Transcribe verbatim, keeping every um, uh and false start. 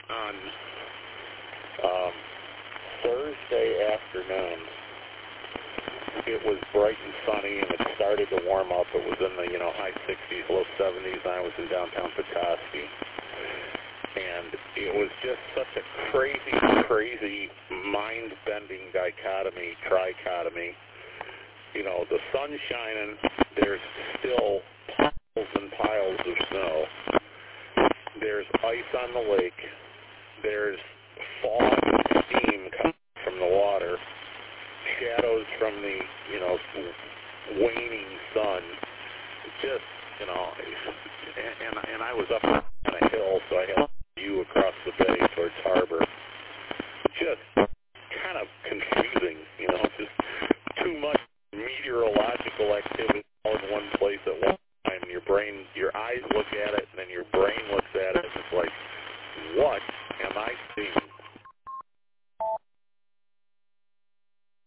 on um, Thursday afternoon. It was bright and sunny, and it started to warm up. It was in the, you know, high sixties, low seventies, and I was in downtown Petoskey. And it was just such a crazy, crazy, mind-bending dichotomy, trichotomy. You know, the sun's shining, there's still piles and piles of snow. There's ice on the lake. There's fog and steam coming from the water. Shadows from the, you know, waning sun. Just, you know, and, and I was up on a hill, so I had a view across the bay towards harbor. Just kind of confusing, you know, just too much meteorological activity all in one place at one time. Your brain, your eyes look at it, and then your brain looks at it, and it's like, what am I seeing?